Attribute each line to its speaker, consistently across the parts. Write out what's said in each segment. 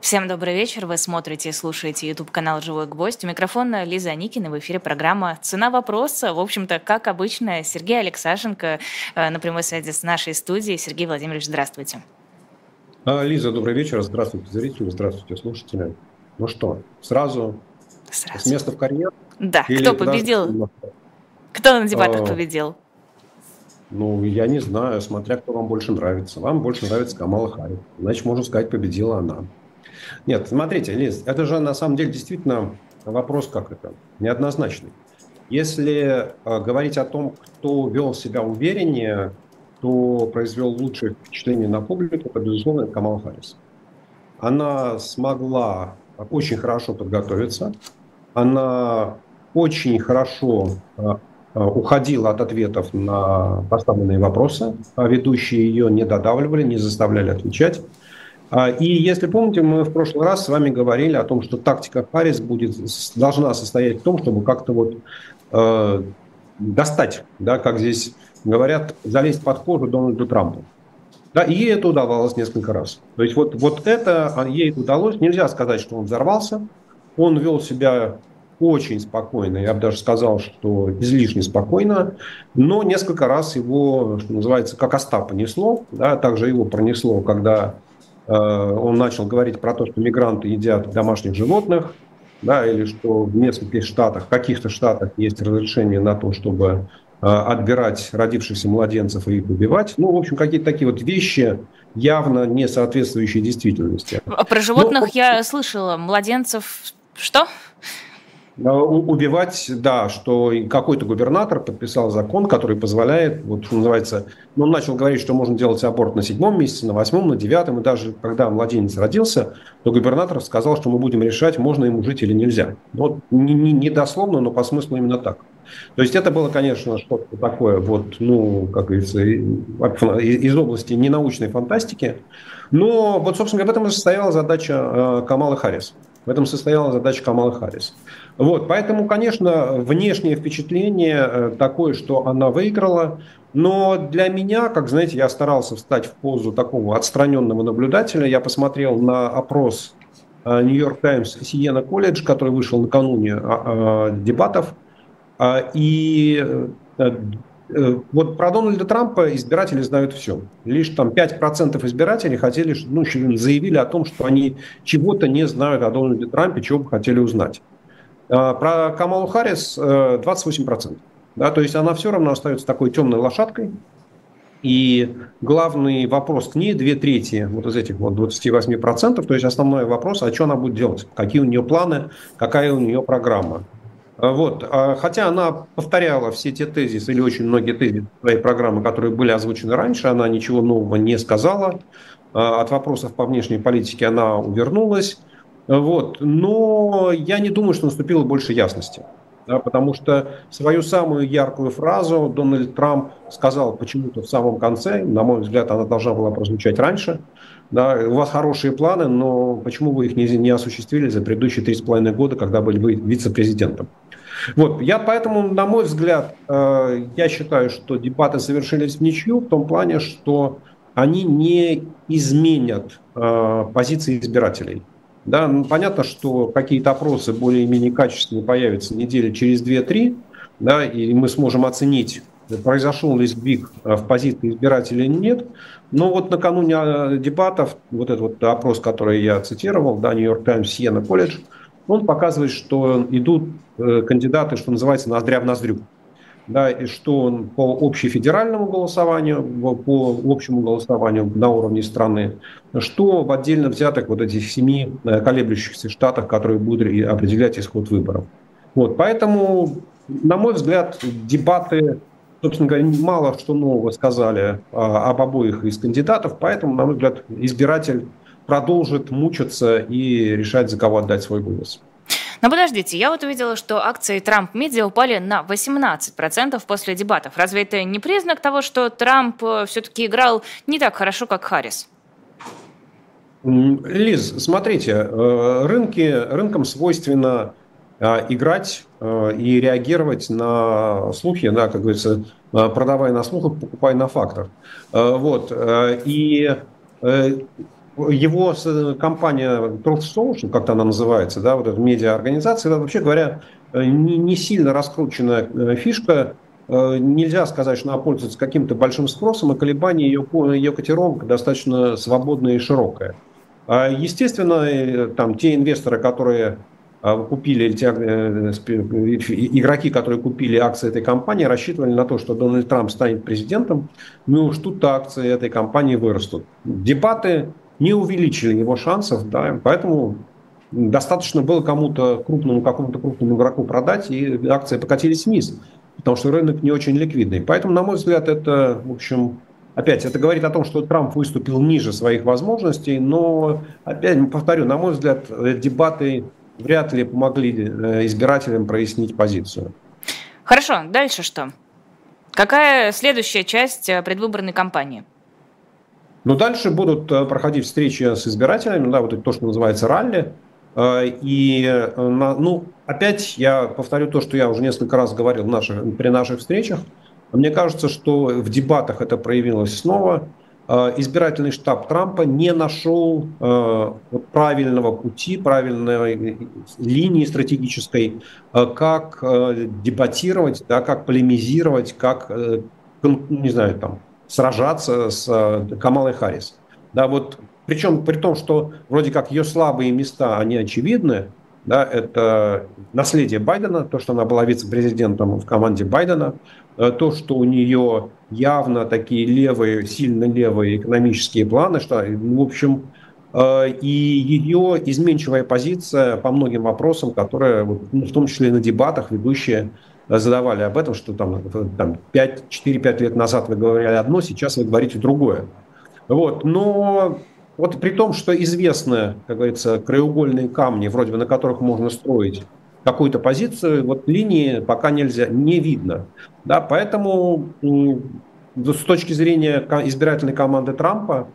Speaker 1: Всем добрый вечер. Вы смотрите и слушаете YouTube-канал «Живой гвоздь». У микрофона Лиза Аникина. В эфире программа «Цена вопроса». В общем-то, как обычно, Сергей Алексашенко на прямой связи с нашей студией. Сергей Владимирович, здравствуйте.
Speaker 2: Лиза, добрый вечер. Здравствуйте, зрители. Здравствуйте, слушатели. Ну что, сразу с места в карьер?
Speaker 1: Да, кто победил? Кто на дебатах победил?
Speaker 2: Ну, я не знаю, смотря кто вам больше нравится. Вам больше нравится Камала Харрис. Значит, можно сказать, победила она. Нет, смотрите, Лиз, это же на самом деле действительно вопрос неоднозначный. Если говорить о том, кто вел себя увереннее, кто произвел лучшее впечатление на публику, это, безусловно, Камала Харрис. Она смогла очень хорошо подготовиться, она очень хорошо уходила от ответов на поставленные вопросы, а ведущие ее не додавливали, не заставляли отвечать. И если помните, мы в прошлый раз с вами говорили о том, что тактика Харрис должна состоять в том, чтобы как-то достать, да, как здесь говорят, залезть под кожу Дональду Трампу. Да, и ей это удавалось несколько раз. То есть вот это ей удалось. Нельзя сказать, что он взорвался. Он вел себя очень спокойно, я бы даже сказал, что излишне спокойно, но несколько раз его, что называется, как Остапа несло. Да, также его пронесло, когда он начал говорить про то, что мигранты едят домашних животных, да, или что в нескольких штатах, в каких-то штатах есть разрешение на то, чтобы отбирать родившихся младенцев и их убивать. Ну, в общем, какие-то такие вот вещи, явно не соответствующие действительности.
Speaker 1: Про животных я слышала. Младенцев что?
Speaker 2: Убивать, да, что какой-то губернатор подписал закон, который позволяет, вот что называется, он начал говорить, что можно делать аборт на 7-м месяце, на 8-м, на 9-м, и даже когда младенец родился, то губернатор сказал, что мы будем решать, можно ему жить или нельзя. Вот не дословно, но по смыслу именно так. То есть это было, конечно, что-то такое, вот, ну, как говорится, из области ненаучной фантастики. Но вот, собственно, в этом и состояла задача Камалы Харрис. В этом состояла задача Камалы Харрис. Вот, поэтому, конечно, внешнее впечатление такое, что она выиграла. Но для меня, как знаете, я старался встать в позу такого отстраненного наблюдателя. Я посмотрел на опрос Нью-Йорк Таймс Сиена Колледж, который вышел накануне дебатов. И вот про Дональда Трампа избиратели знают все. Лишь там 5% избирателей хотели, ну, заявили о том, что они чего-то не знают о Дональде Трампе, чего бы хотели узнать. Про Камалу Харрис 28%. Да, то есть она все равно остается такой темной лошадкой. И главный вопрос к ней, 2/3 вот из этих вот 28%, то есть основной вопрос, а что она будет делать, какие у нее планы, какая у нее программа. Вот. Хотя она повторяла все те тезисы или очень многие тезисы своей программы, которые были озвучены раньше, она ничего нового не сказала. От вопросов по внешней политике она увернулась. Вот. Но я не думаю, что наступило больше ясности. Да, потому что свою самую яркую фразу Дональд Трамп сказал почему-то в самом конце. На мой взгляд, она должна была прозвучать раньше. Да, у вас хорошие планы, но почему вы их не осуществили за предыдущие 3,5 года, когда были вы вице-президентом? Вот, я поэтому, на мой взгляд, я считаю, что дебаты совершились в ничью, в том плане, что они не изменят позиции избирателей. Да, ну, понятно, что какие-то опросы более-менее качественные появятся недели через 2-3, да, и мы сможем оценить, произошел ли сдвиг в позиции избирателей или нет. Но вот накануне дебатов, вот этот вот опрос, который я цитировал, да, Нью-Йорк Таймс, Сиена Колледж, он показывает, что идут кандидаты, что называется, ноздря в ноздрю. Да, и что по общефедеральному голосованию, по общему голосованию на уровне страны, что в отдельно взятых вот этих 7 колеблющихся штатах, которые будут определять исход выборов. Вот, поэтому, на мой взгляд, дебаты, собственно говоря, мало что нового сказали об обоих из кандидатов, поэтому, на мой взгляд, избиратель продолжит мучиться и решать, за кого отдать свой голос.
Speaker 1: Но подождите, я вот увидела, что акции Трамп Медиа упали на 18% после дебатов. Разве это не признак того, что Трамп все-таки играл не так хорошо, как Харрис?
Speaker 2: Лиз, смотрите, рынкам свойственно играть и реагировать на слухи, да, как говорится, продавая на слухах, покупая на фактах. Вот. И его компания Truth Social, как-то она называется, да, вот эта медиа-организация, это, вообще говоря, не сильно раскрученная фишка. Нельзя сказать, что она пользуется каким-то большим спросом, и колебания ее котировок достаточно свободное и широкое. Естественно, там те инвесторы, которые купили, игроки, которые купили акции этой компании, рассчитывали на то, что Дональд Трамп станет президентом, ну уж тут-то акции этой компании вырастут. Дебаты не увеличили его шансов, да, поэтому достаточно было какому-то крупному игроку продать, и акции покатились вниз, потому что рынок не очень ликвидный. Поэтому, на мой взгляд, это, в общем, опять, это говорит о том, что Трамп выступил ниже своих возможностей, но, опять повторю, на мой взгляд, дебаты вряд ли помогли избирателям прояснить позицию.
Speaker 1: Хорошо, дальше что? Какая следующая часть предвыборной кампании?
Speaker 2: Ну, дальше будут проходить встречи с избирателями, да, вот это то, что называется ралли. Ну, опять я повторю то, что я уже несколько раз говорил при наших встречах. Мне кажется, что в дебатах это проявилось снова. Избирательный штаб Трампа не нашел правильного пути, правильной линии стратегической, как дебатировать, да, как полемизировать, как, не знаю, там, сражаться с Камалой Харрис. Да, вот, причем при том, что вроде как ее слабые места, они очевидны, да, это наследие Байдена, то, что она была вице-президентом в команде Байдена, то, что у нее явно такие левые, сильно левые экономические планы, что, в общем, и ее изменчивая позиция по многим вопросам, которые, в том числе и на дебатах, ведущие задавали об этом, что там 4-5 лет назад вы говорили одно, сейчас вы говорите другое. Вот. Но вот при том, что известны, как говорится, краеугольные камни, вроде бы на которых можно строить какую-то позицию, вот линии пока не видно. Да, поэтому с точки зрения избирательной команды Трампа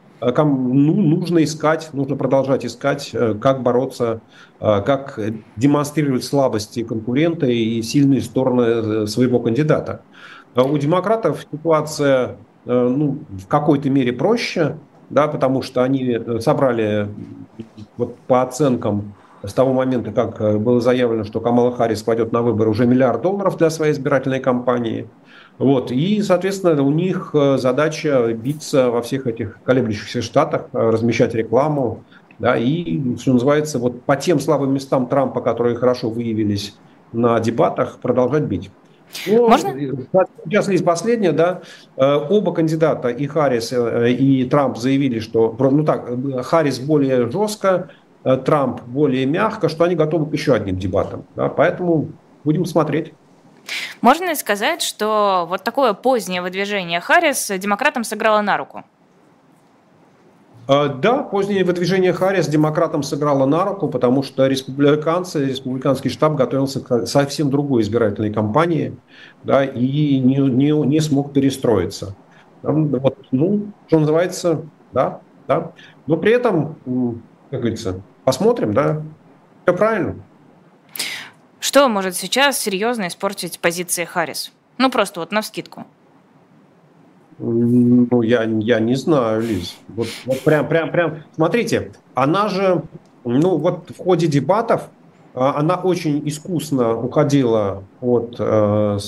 Speaker 2: нужно продолжать искать, как бороться, как демонстрировать слабости конкурента и сильные стороны своего кандидата. У демократов ситуация в какой-то мере проще, да, потому что они собрали, вот, по оценкам, с того момента, как было заявлено, что Камала Харрис пойдет на выборы, уже $1 миллиард для своей избирательной кампании. Вот. И, соответственно, у них задача биться во всех этих колеблющихся штатах, размещать рекламу, да, и, что называется, вот по тем слабым местам Трампа, которые хорошо выявились на дебатах, продолжать бить. Ну,
Speaker 1: Можно?
Speaker 2: сейчас есть последнее, да. Оба кандидата, и Харрис, и Трамп, заявили, что Харрис более жестко, Трамп более мягко, что они готовы к еще одним дебатам. Да, поэтому будем смотреть.
Speaker 1: Можно ли сказать, что вот такое позднее выдвижение Харрис демократам сыграло на руку?
Speaker 2: Да, позднее выдвижение Харрис демократам сыграло на руку, потому что республиканский штаб готовился к совсем другой избирательной кампании, да, и не смог перестроиться. Вот, что называется, да. Но при этом, как говорится, посмотрим, да, все правильно.
Speaker 1: Что может сейчас серьезно испортить позиции Харрис? Ну, просто вот навскидку.
Speaker 2: Ну, я не знаю, Лиз. Вот прям. Смотрите, она же, в ходе дебатов она очень искусно уходила от от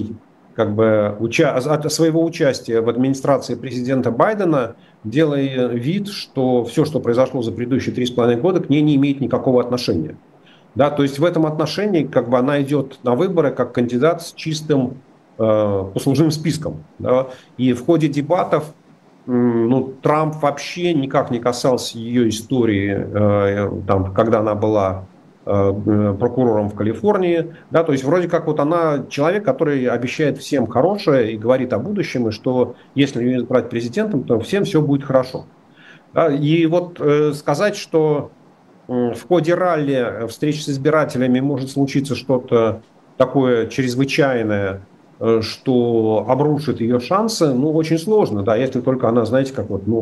Speaker 2: своего участия в администрации президента Байдена, делая вид, что все, что произошло за предыдущие 3,5 года, к ней не имеет никакого отношения. Да, то есть в этом отношении она идет на выборы как кандидат с чистым послужным списком. Да. И в ходе дебатов Трамп вообще никак не касался ее истории, когда она была прокурором в Калифорнии. Да, то есть вроде как она человек, который обещает всем хорошее и говорит о будущем, и что если ее избрать президентом, то всем все будет хорошо. Да, и сказать, что в ходе ралли, встречи с избирателями может случиться что-то такое чрезвычайное, что обрушит ее шансы, очень сложно, да, если только она, знаете,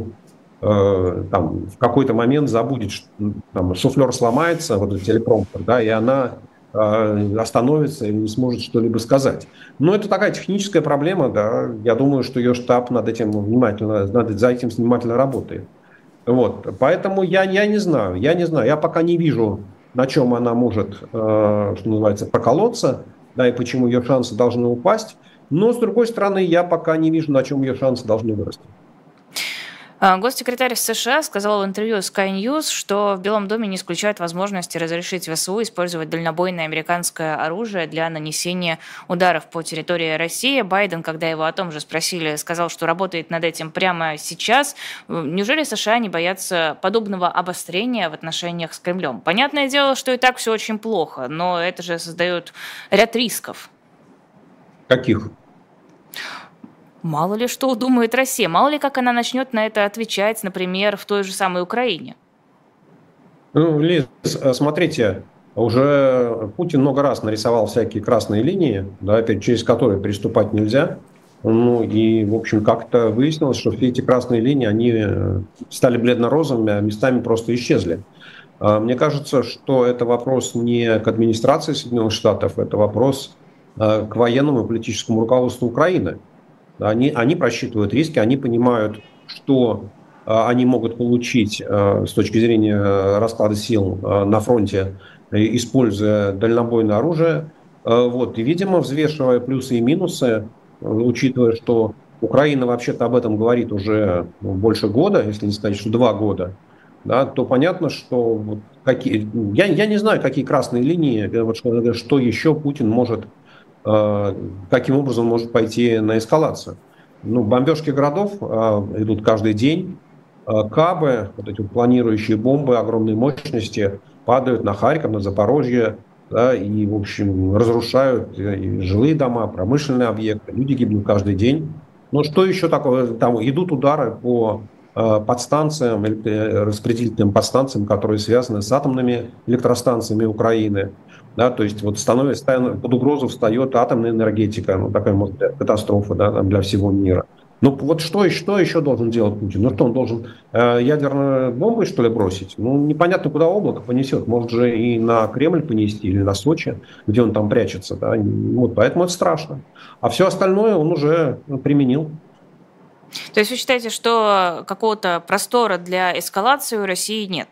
Speaker 2: в какой-то момент забудет, что суфлер сломается, телепромптер, да, и она остановится и не сможет что-либо сказать. Но это такая техническая проблема, да, я думаю, что ее штаб за этим внимательно работает. Вот. Поэтому я не знаю, я пока не вижу, на чем она может, что называется, проколоться, да, и почему ее шансы должны упасть. Но, с другой стороны, я пока не вижу, на чем ее шансы должны вырасти.
Speaker 1: Госсекретарь США сказал в интервью Sky News, что в Белом доме не исключают возможности разрешить ВСУ использовать дальнобойное американское оружие для нанесения ударов по территории России. Байден, когда его о том же спросили, сказал, что работает над этим прямо сейчас. Неужели США не боятся подобного обострения в отношениях с Кремлем? Понятное дело, что и так все очень плохо, но это же создает ряд рисков.
Speaker 2: Каких?
Speaker 1: Мало ли что думает Россия, мало ли как она начнет на это отвечать, например, в той же самой Украине.
Speaker 2: Ну, Лиз, смотрите, уже Путин много раз нарисовал всякие красные линии, да, через которые переступать нельзя. Ну и, в общем, как-то выяснилось, что все эти красные линии, они стали бледно-розовыми, а местами просто исчезли. Мне кажется, что это вопрос не к администрации Соединенных Штатов, это вопрос к военному и политическому руководству Украины. Они просчитывают риски, они понимают, что они могут получить с точки зрения расклада сил на фронте, используя дальнобойное оружие. Вот. И, видимо, взвешивая плюсы и минусы, учитывая, что Украина вообще-то об этом говорит уже больше года, если не сказать, что 2 года, да, то понятно, что я не знаю, какие красные линии, что еще Путин может, каким образом может пойти на эскалацию. Ну, бомбежки городов идут каждый день. Кабы, вот эти вот планирующие бомбы огромной мощности, падают на Харьков, на Запорожье, да, и, в общем, разрушают и жилые дома, промышленные объекты. Люди гибнут каждый день. Но что еще такое? Там идут удары по подстанциям, распределительным подстанциям, которые связаны с атомными электростанциями Украины. Да, то есть вот под угрозу встает атомная энергетика, ну, такая, может быть, катастрофа, да, для всего мира. Ну вот что еще должен делать Путин? Ну что, он должен ядерную бомбу, что ли, бросить? Ну непонятно, куда облако понесет. Может же и на Кремль понести, или на Сочи, где он там прячется. Да? Вот, поэтому это страшно. А все остальное он уже применил.
Speaker 1: То есть вы считаете, что какого-то простора для эскалации у России нет?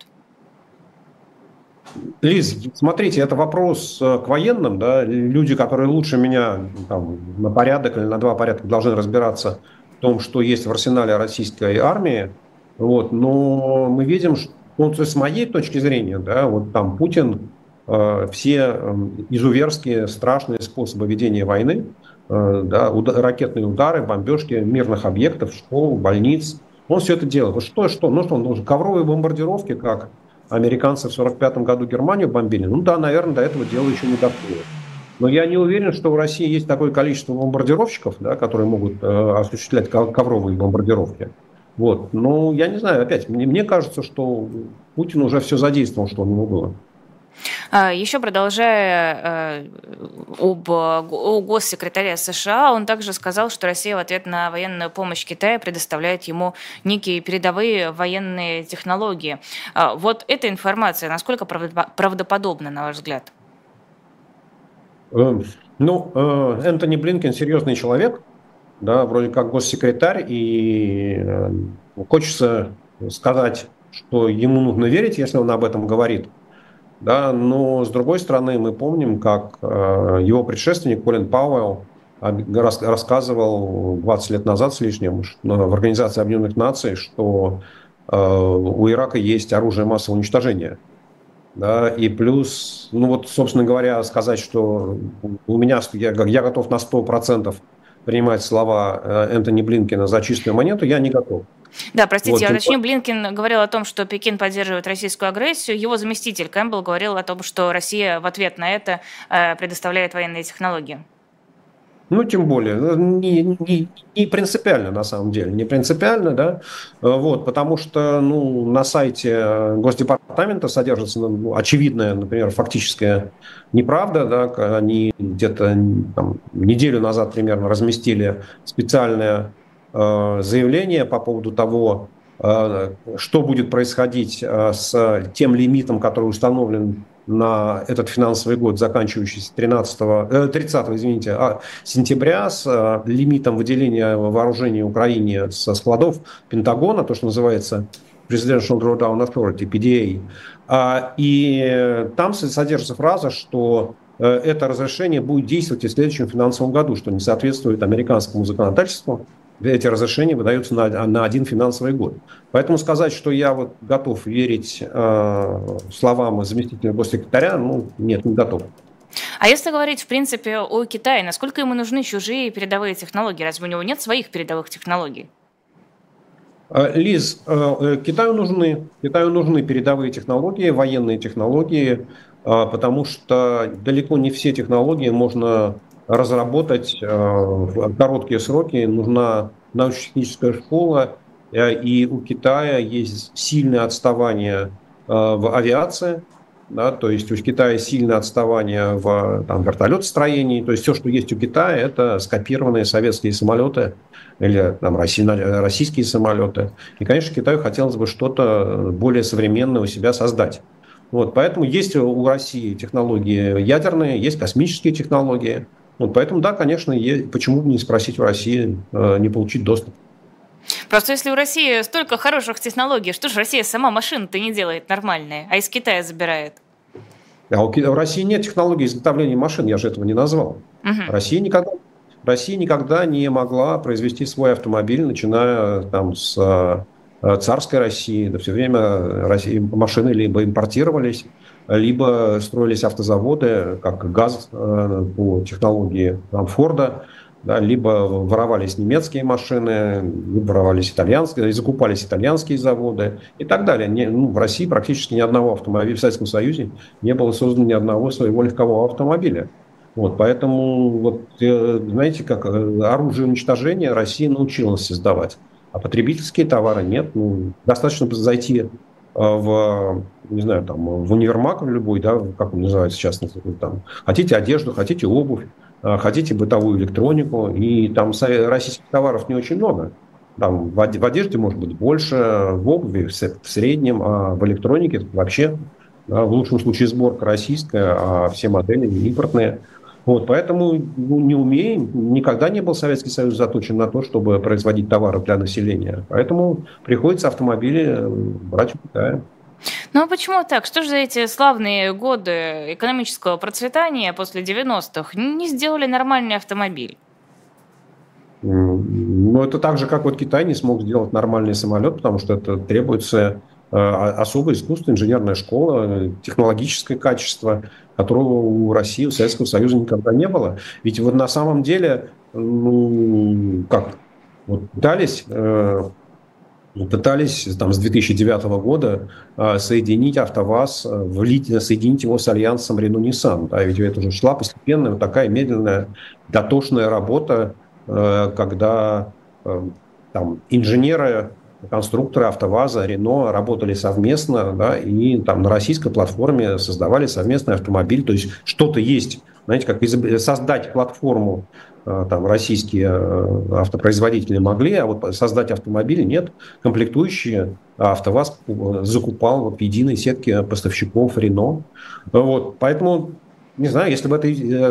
Speaker 2: Лиз, смотрите, это вопрос к военным, да, люди, которые лучше меня там, на порядок или на 2 порядка должны разбираться в том, что есть в арсенале российской армии, вот, но мы видим, что, ну, то есть с моей точки зрения, да, вот там Путин все изуверские, страшные способы ведения войны, да, ракетные удары, бомбежки мирных объектов, школ, больниц, он все это делает. Ну что, он должен ковровые бомбардировки, как американцы в 1945 году Германию бомбили, ну да, наверное, до этого дела еще не дошло. Но я не уверен, что в России есть такое количество бомбардировщиков, да, которые могут осуществлять ковровые бомбардировки. Вот. Ну, я не знаю, опять, мне кажется, что Путин уже все задействовал, что у него было.
Speaker 1: Еще продолжая о госсекретаре США, он также сказал, что Россия в ответ на военную помощь Китая предоставляет ему некие передовые военные технологии. Вот эта информация, насколько правдоподобна, на ваш взгляд?
Speaker 2: Ну, Энтони Блинкен серьезный человек, да, вроде как госсекретарь, и хочется сказать, что ему нужно верить, если он об этом говорит. Да, но с другой стороны, мы помним, как его предшественник Колин Пауэлл рассказывал 20 лет назад с лишним в Организации Объединенных Наций, что у Ирака есть оружие массового уничтожения. Да, и плюс, ну вот, собственно говоря, сказать, что я готов на 100% принимать слова Энтони Блинкена за чистую монету, я не готов.
Speaker 1: Да, простите, я уточню, Блинкен говорил о том, что Пекин поддерживает российскую агрессию. Его заместитель Кэмпбелл говорил о том, что Россия в ответ на это предоставляет военные технологии.
Speaker 2: Ну, тем более, не принципиально, на самом деле, не принципиально, да, вот, потому что, ну, на сайте Госдепартамента содержится, ну, очевидная, например, фактическая неправда, да, они где-то там, неделю назад примерно разместили специальное заявление по поводу того, что будет происходить с тем лимитом, который установлен на этот финансовый год, заканчивающийся 30 сентября, с лимитом выделения вооружений Украине со складов Пентагона, то, что называется Presidential Drawdown Authority, PDA. И там содержится фраза, что это разрешение будет действовать и в следующем финансовом году, что не соответствует американскому законодательству. Эти разрешения выдаются на один финансовый год. Поэтому сказать, что я вот готов верить словам заместителя госсекретаря, нет, не готов.
Speaker 1: А если говорить, в принципе, о Китае, насколько ему нужны чужие передовые технологии? Разве у него нет своих передовых технологий?
Speaker 2: Лиз, Китаю нужны передовые технологии, военные технологии, потому что далеко не все технологии можно разработать в короткие сроки. Нужна научно-техническая школа, и у Китая есть сильное отставание в авиации. Да, то есть у Китая сильное отставание в вертолетостроении. То есть все, что есть у Китая, это скопированные советские самолеты или российские самолеты. И, конечно, Китаю хотелось бы что-то более современное у себя создать. Вот, поэтому есть у России технологии ядерные, есть космические технологии. Вот, поэтому, да, конечно, почему бы не спросить у России, не получить доступ.
Speaker 1: Просто если у России столько хороших технологий, что же Россия сама машины-то не делает нормальные, а из Китая забирает?
Speaker 2: А у России нет технологии изготовления машин, я же этого не назвал.
Speaker 1: Угу.
Speaker 2: Россия никогда не могла произвести свой автомобиль, начиная с царской России. Да, все время машины либо импортировались, либо строились автозаводы, как ГАЗ по технологии Форда, да, либо воровались немецкие машины, либо воровались итальянские, закупались итальянские заводы и так далее. В России практически ни одного автомобиля, в Советском Союзе не было создано ни одного своего легкового автомобиля. Вот, поэтому, знаете, как оружие уничтожения Россия научилась создавать, а потребительские товары нет. Достаточно зайти в универмаг любой, да, как он называется сейчас, хотите одежду, хотите обувь, хотите бытовую электронику, и там российских товаров не очень много. Там в одежде может быть больше, в обуви в среднем, а в электронике вообще, да, в лучшем случае сборка российская, а все модели импортные. Вот, поэтому не умеем, никогда не был Советский Союз заточен на то, чтобы производить товары для населения. Поэтому приходится автомобили брать у Китая.
Speaker 1: Ну а почему так? Что же за эти славные годы экономического процветания после 90-х не сделали нормальный автомобиль?
Speaker 2: Это так же, как Китай не смог сделать нормальный самолет, потому что это требуется особое искусство, инженерная школа, технологическое качество, которого у России, у Советского Союза никогда не было. Ведь на самом деле, пытались с 2009 года соединить АвтоВАЗ, соединить его с альянсом Renault-Nissan. Да, ведь это уже шла постепенная, такая медленная, дотошная работа, когда инженеры, конструкторы АвтоВАЗа, Рено работали совместно, да, и на российской платформе создавали совместный автомобиль. То есть что-то есть, знаете, как создать платформу российские автопроизводители могли, а вот создать автомобили нет. Комплектующие АвтоВАЗ закупал в единой сетке поставщиков Рено. Вот, поэтому, не знаю, если бы эта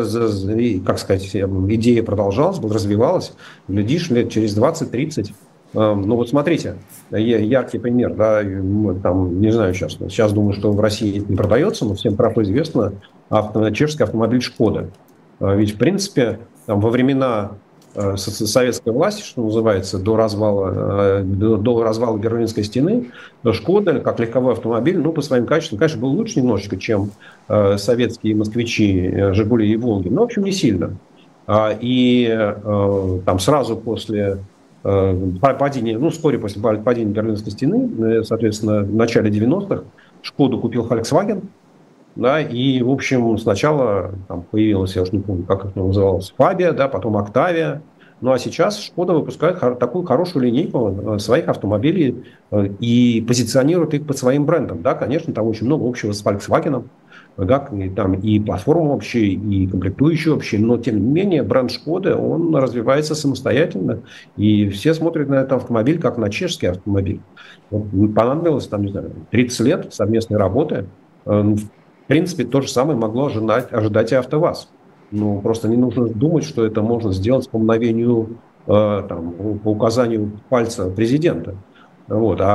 Speaker 2: идея продолжалась, развивалась, глядишь, лет через 20-30. Смотрите, яркий пример, да, не знаю сейчас думаю, что в России не продается, но всем хорошо известно чешский автомобиль «Шкода». Ведь, в принципе, во времена советской власти, что называется, до развала Берлинской стены, «Шкода», как легковой автомобиль, по своим качествам, конечно, был лучше немножечко, чем советские москвичи, «Жигули» и «Волги», но, в общем, не сильно. И сразу после падения, вскоре после падения Берлинской стены, соответственно, в начале 90-х, «Шкоду» купил Volkswagen. Да, и, в общем, сначала появилась, я уже не помню, как это называлось, Фабия, да, потом Октавия. А сейчас Шкода выпускает такую хорошую линейку своих автомобилей и позиционирует их под своим брендом. Да, конечно, там очень много общего с Volkswagen, да, и платформа общая, и комплектующие общие, но, тем не менее, бренд Шкоды, он развивается самостоятельно, и все смотрят на этот автомобиль как на чешский автомобиль. Понадобилось, 30 лет совместной работы. В принципе, то же самое могло ожидать и АвтоВАЗ. Просто не нужно думать, что это можно сделать по мгновению, по указанию пальца президента. Вот. А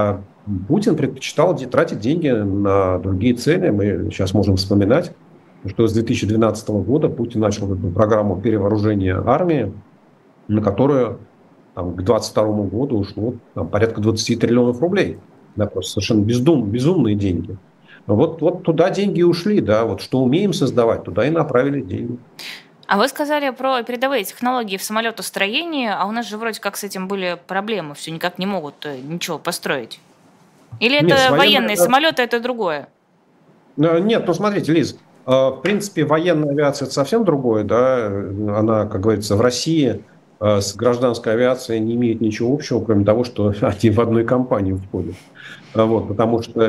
Speaker 2: Путин предпочитал тратить деньги на другие цели. Мы сейчас можем вспоминать, что с 2012 года Путин начал эту программу перевооружения армии, на которую к 2022 году ушло порядка 20 триллионов рублей. Да, просто совершенно безумные деньги. Вот туда деньги и ушли. Да, вот что умеем создавать, туда и направили деньги.
Speaker 1: А вы сказали про передовые технологии в самолетостроении, а у нас же вроде как с этим были проблемы, все никак не могут ничего построить. Или это военные самолеты, это другое?
Speaker 2: Нет, смотрите, Лиз, в принципе, военная авиация – это совсем другое. Да? Она, как говорится, в России с гражданской авиацией не имеет ничего общего, кроме того, что они в одной компании входят. Потому что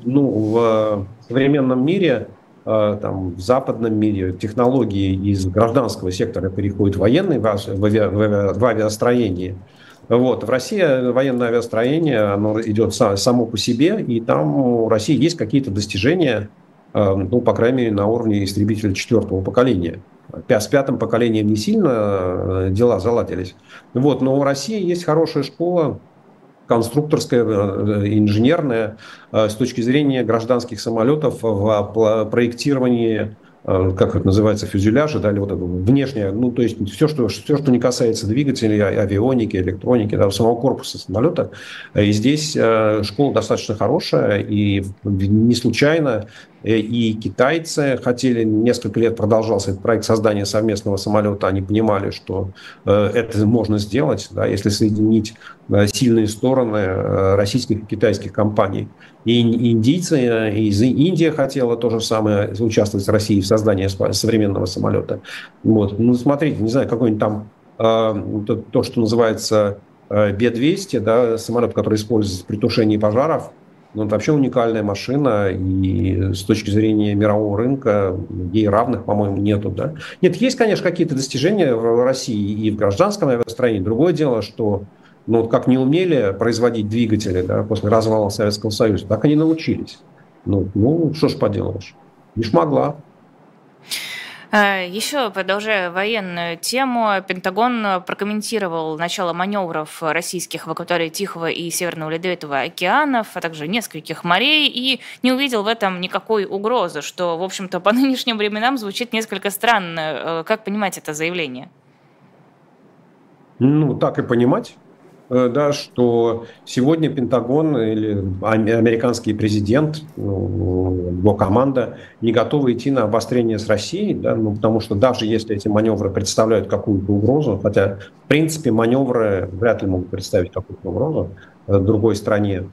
Speaker 2: в современном мире, в западном мире технологии из гражданского сектора переходят в военный, в авиастроение. В России военное авиастроение, оно идет само по себе, и там у России есть какие-то достижения, по крайней мере, на уровне истребителя 4-го поколения. С 5-м поколением не сильно дела заладились. Но у России есть хорошая школа, конструкторская, инженерная, с точки зрения гражданских самолетов в проектировании, как это называется, фюзеляжа, да, или вот это внешнее, то есть все, что не касается двигателей, авионики, электроники, да, самого корпуса самолета. И здесь школа достаточно хорошая, и не случайно и китайцы хотели, несколько лет продолжался этот проект создания совместного самолета, они понимали, что это можно сделать, да, если соединить сильные стороны российских и китайских компаний. И индийцы, из Индии хотела то же самое, участвовать с Россией в создании современного самолета. Смотрите, не знаю, какой-нибудь там то, что называется Б-200, да, самолет, который используется при тушении пожаров. Это вообще уникальная машина, и с точки зрения мирового рынка ей равных, по-моему, нету. Да? Нет, есть, конечно, какие-то достижения в России и в гражданском авиастроении. Другое дело, что как не умели производить двигатели, да, после развала Советского Союза, так они научились. Что ж поделаешь, не шмогла.
Speaker 1: Еще, продолжая военную тему, Пентагон прокомментировал начало маневров российских в акватории Тихого и Северного Ледовитого океанов, а также нескольких морей, и не увидел в этом никакой угрозы, что, в общем-то, по нынешним временам звучит несколько странно. Как понимать это заявление?
Speaker 2: Так и понимать. Да, что сегодня Пентагон или американский президент, его команда не готовы идти на обострение с Россией, да, потому что даже если эти маневры представляют какую-то угрозу, хотя в принципе маневры вряд ли могут представить какую-то угрозу другой стране,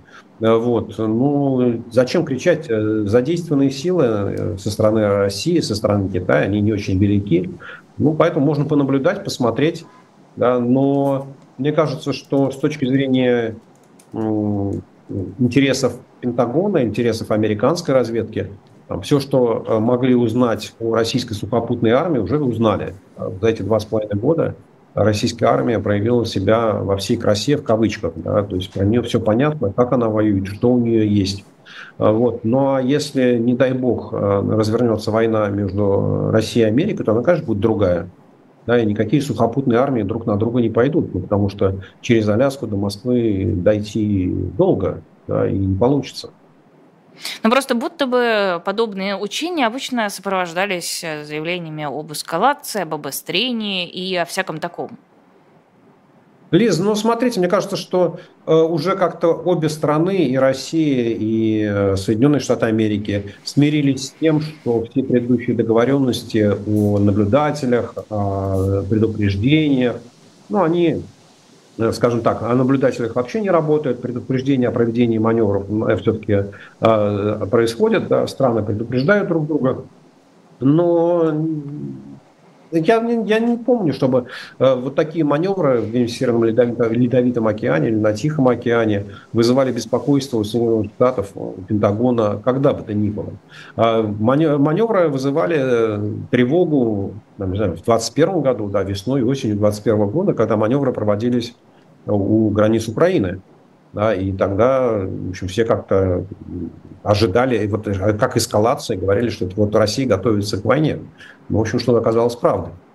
Speaker 2: зачем кричать? Задействованные силы со стороны России, со стороны Китая, они не очень велики, поэтому можно понаблюдать, посмотреть, да, но мне кажется, что с точки зрения интересов Пентагона, интересов американской разведки, все, что могли узнать о российской сухопутной армии, уже узнали. За эти 2,5 года российская армия проявила себя во всей красе, в кавычках. Да, то есть про нее все понятно, как она воюет, что у нее есть. Ну а если, не дай бог, развернется война между Россией и Америкой, то она, конечно, будет другая. Да, и никакие сухопутные армии друг на друга не пойдут, потому что через Аляску до Москвы дойти долго, да, и не получится.
Speaker 1: Просто будто бы подобные учения обычно сопровождались заявлениями об эскалации, об обострении и о всяком таком.
Speaker 2: Лиз, смотрите, мне кажется, что уже как-то обе страны, и Россия, и Соединенные Штаты Америки, смирились с тем, что все предыдущие договоренности о наблюдателях, о предупреждениях, они, скажем так, о наблюдателях вообще не работают, предупреждения о проведении маневров все-таки происходят, да, страны предупреждают друг друга, но я не помню, чтобы вот такие маневры в Северном Ледовитом океане или на Тихом океане вызывали беспокойство у Соединенных Штатов, у Пентагона, когда бы то ни было. Маневры вызывали тревогу, не знаю, в 2021 году, да, весной и осенью 2021 года, когда маневры проводились у границ Украины. Да, и тогда, в общем, все как-то ожидали, как эскалация, говорили, что Россия готовится к войне. В общем, что оказалось правдой.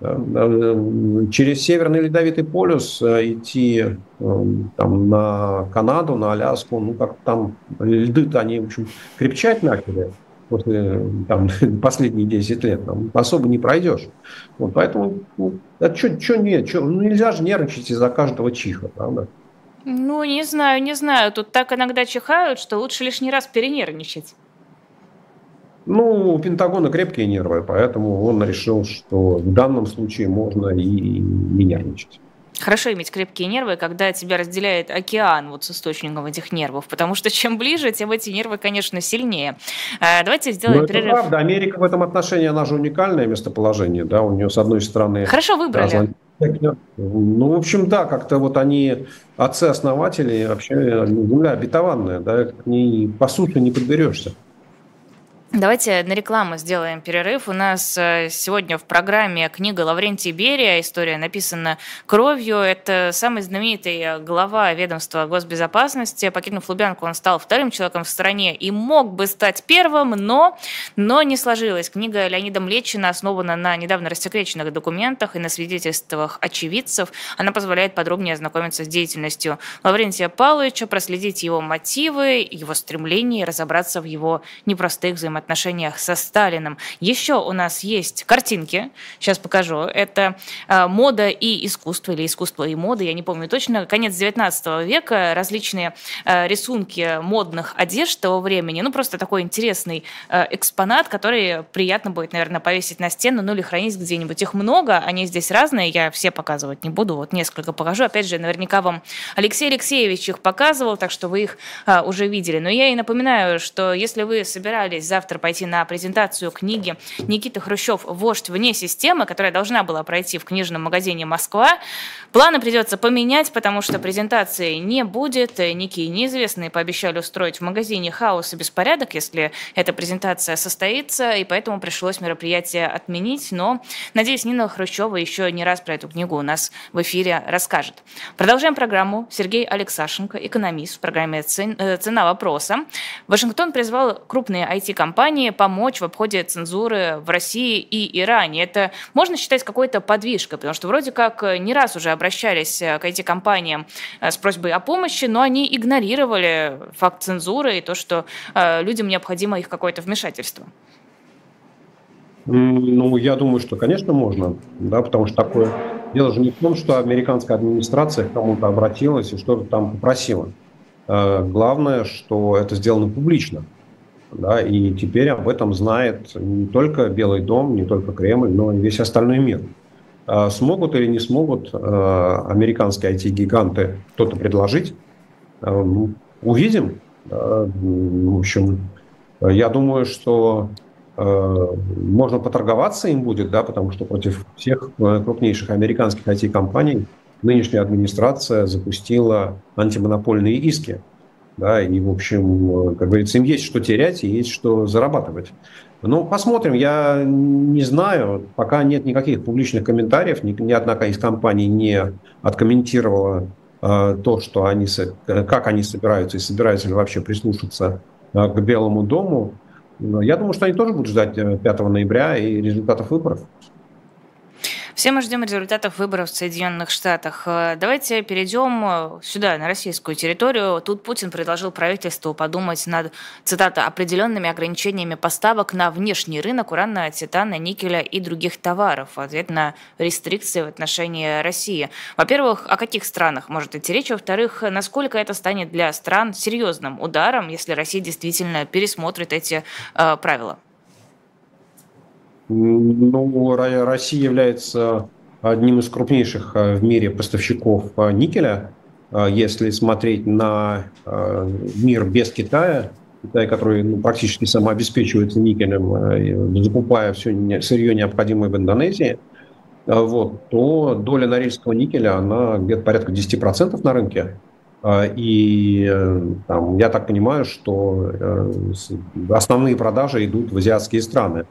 Speaker 2: через Северный Ледовитый полюс идти там, на Канаду, на Аляску, ну, как там льды-то они, в общем, крепчать начали после там, последние 10 лет, там, особо не пройдешь. Вот, поэтому, нельзя же нервничать из-за каждого чиха, правда?
Speaker 1: Ну, не знаю, не знаю. Тут так иногда чихают, что лучше лишний раз перенервничать.
Speaker 2: Ну, у Пентагона крепкие нервы, поэтому он решил, что в данном случае можно и не нервничать.
Speaker 1: Хорошо иметь крепкие нервы, когда тебя разделяет океан вот с источником этих нервов, потому что чем ближе, тем эти нервы, конечно, сильнее. Давайте сделаем
Speaker 2: Но это
Speaker 1: перерыв.
Speaker 2: правда. Америка в этом отношении, она же уникальное местоположение, да, у нее с одной стороны...
Speaker 1: Хорошо выбрали.
Speaker 2: Ну, в общем, да, как-то вот они, отцы-основатели, вообще земля обетованная, да, к ней по сути не подберешься.
Speaker 1: Давайте на рекламу сделаем перерыв. У нас сегодня в программе книга Лаврентия Берия. История написана кровью. Это самый знаменитый глава ведомства госбезопасности. Покинув Лубянку, он стал вторым человеком в стране и мог бы стать первым, но не сложилось. Книга Леонида Млечина основана на недавно рассекреченных документах и на свидетельствах очевидцев. Она позволяет подробнее ознакомиться с деятельностью Лаврентия Павловича, проследить его мотивы, его стремления, разобраться в его непростых взаимоотношениях со Сталиным. Еще у нас есть картинки, сейчас покажу. Это мода и искусство, или искусство и мода, я не помню точно. Конец 19 века, различные рисунки модных одежд того времени. Ну, просто такой интересный экспонат, который приятно будет, наверное, повесить на стену, ну или хранить где-нибудь. Их много, они здесь разные, я все показывать не буду, вот несколько покажу. Опять же, наверняка вам Алексей Алексеевич их показывал, так что вы их уже видели. Но я и напоминаю, что если вы собирались завтра пойти на презентацию книги Никиты Хрущев «Вождь вне системы», которая должна была пройти в книжном магазине «Москва», планы придется поменять, потому что презентации не будет. Некие неизвестные пообещали устроить в магазине хаос и беспорядок, если эта презентация состоится, и поэтому пришлось мероприятие отменить. Но, надеюсь, Нина Хрущева еще не раз про эту книгу у нас в эфире расскажет. Продолжаем программу. Сергей Алексашенко, экономист, в программе «Цена вопроса». Вашингтон призвал крупные IT-компании помочь в обходе цензуры в России и Иране. Это можно считать какой-то подвижкой, потому что вроде как не раз уже обращались к IT-компаниям с просьбой о помощи, но они игнорировали факт цензуры и то, что людям необходимо их какое-то вмешательство.
Speaker 2: Ну, я думаю, что, конечно, можно, да, потому что такое дело же не в том, что американская администрация к кому-то обратилась и что-то там попросила. Главное, что это сделано публично. Да, и теперь об этом знает не только Белый дом, не только Кремль, но и весь остальной мир. Смогут или не смогут американские IT-гиганты что-то предложить? Увидим. В общем, я думаю, что можно поторговаться им будет, да, потому что против всех крупнейших американских IT-компаний нынешняя администрация запустила антимонопольные иски. Да, и, в общем, как говорится, им есть что терять и есть что зарабатывать. Ну, посмотрим. Я не знаю. Пока нет никаких публичных комментариев. Ни одна из компаний не откомментировала то, что они, как они собираются и собираются ли вообще прислушаться к Белому дому. Но я думаю, что они тоже будут ждать 5 ноября и результатов выборов.
Speaker 1: Все мы ждем результатов выборов в Соединенных Штатах. Давайте перейдем сюда, на российскую территорию. Тут Путин предложил правительству подумать над, цитата, определенными ограничениями поставок на внешний рынок урана, титана, никеля и других товаров в ответ на рестрикции в отношении России. Во-первых, о каких странах может идти речь? Во-вторых, насколько это станет для стран серьезным ударом, если Россия действительно пересмотрит эти правила?
Speaker 2: Ну, Россия является одним из крупнейших в мире поставщиков никеля. Если смотреть на мир без Китая, Китай, который практически самообеспечивается никелем, закупая все сырье, необходимое в Индонезии, вот, то доля норильского никеля, она где-то порядка 10% на рынке. И там, я так понимаю, что основные продажи идут в азиатские страны.